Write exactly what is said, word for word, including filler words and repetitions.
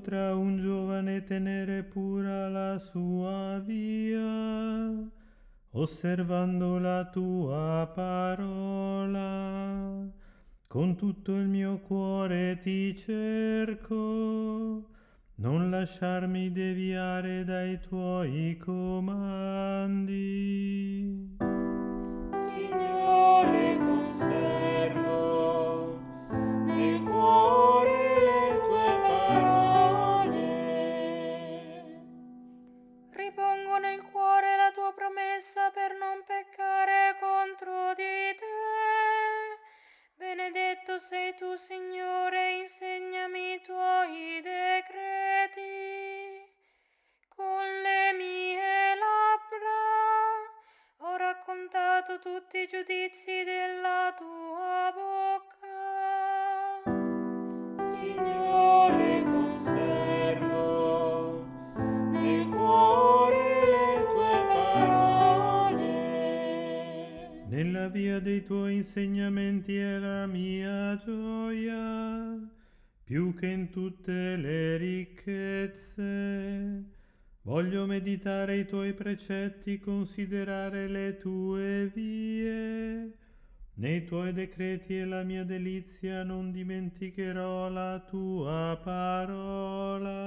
potrà un giovane tenere pura la sua via, osservando la tua parola. Con tutto il mio cuore ti cerco, non lasciarmi deviare dai tuoi comandi. Signore, conservo nel cuore le tue parole. Ripongo nel cuore la tua promessa per non peccare contro di te. Benedetto sei tu, Signore, insegnami i tuoi decreti. Con le mie labbra ho raccontato tutti i giudizi della tua bocca. Signore, conservo nel cuore le tue parole. Nella via dei tuoi insegnamenti è la mia gioia, più che in tutte le ricchezze. Voglio meditare i tuoi precetti, considerare le tue vie. Nei tuoi decreti è la mia delizia, non dimenticherò la tua parola.